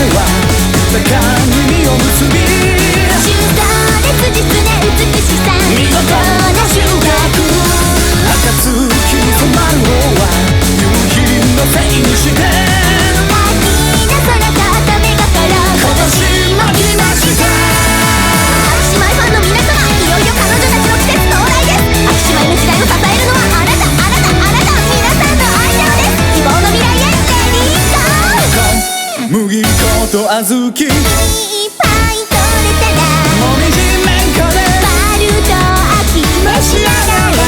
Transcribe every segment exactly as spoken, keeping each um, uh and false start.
は豊かに実を結び、 修造で実な美しさ、 見事な収穫、暁に染まる方は夕日のせいにして、 秋の空と乙女心、 今年も来ました。 秋姉妹ファンの皆様、いよいよ彼女たちの季節到来です。秋姉妹の時代を支えるのはあなた、あなた、あなた、皆さんの愛情です。希望の未来へレディーゴー。 麦粉と小豆、 いっぱい取れたらもみじめんこで春と秋召し上がれ。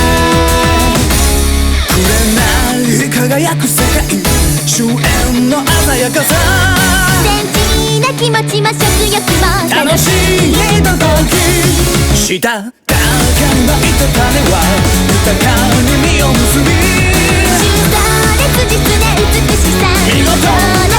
紅輝く世界、終焉の鮮やかさ、 天地な気持ちも食欲も楽しいひととき、したたかにまいた種は豊かに実を結び、 修造で実な美しさ、 見事な